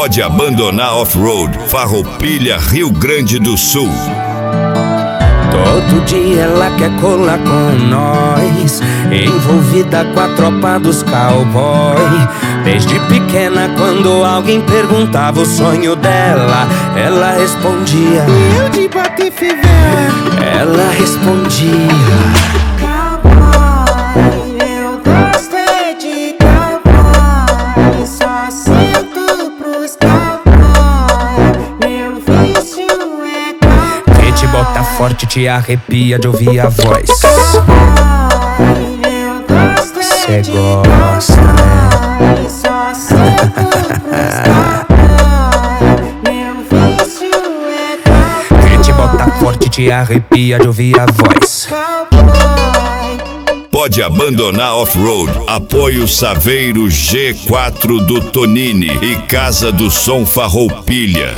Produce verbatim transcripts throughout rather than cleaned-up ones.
Pode abandonar off-road, Farroupilha, Rio Grande do Sul. Todo dia ela quer colar com nós, envolvida com a tropa dos cowboy. Desde pequena, quando alguém perguntava o sonho dela, ela respondia: eu de Patife velho. Ela respondia: cowboy, eu gosto é de cowboy, só sinto pros cowboy, meu vício é cowboy. Quem te bota forte te arrepia de ouvir a voz. Cowboy, eu gosto é Cê de gosta, cowboy, só sinto pros cowboy, meu vício é cowboy. Quem te bota forte te arrepia de ouvir a voz. Pode abandonar off-road, apoio Saveiro G quatro do Tonini e Casa do Som Farroupilha.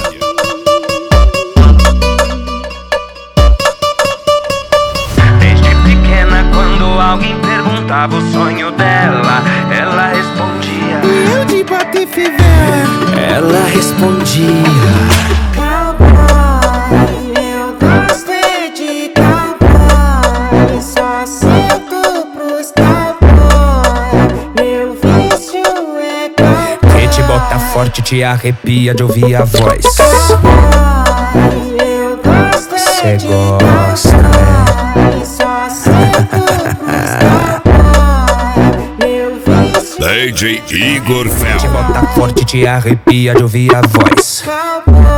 Desde pequena, quando alguém perguntava o sonho dela, ela respondia: eu de Patife velho. Ela respondia: cowboy, eu gosto é de cowboy, só sinto pros cowboy, meu vício é cowboy. quem te bota forte te arrepia de ouvir a voz. Cowboy, eu gosto é Cê de gosta, cowboy, só sinto pros cowboy, meu vício D J Igor Quem te Fel. bota forte te arrepia de ouvir a voz. cowboy.